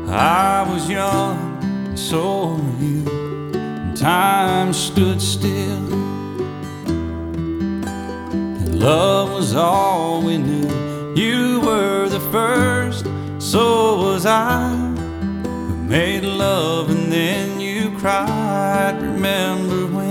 I was young, and so were you, and time stood still, and love was all we knew. You were the first, so was I. We made love and then you cried. Remember when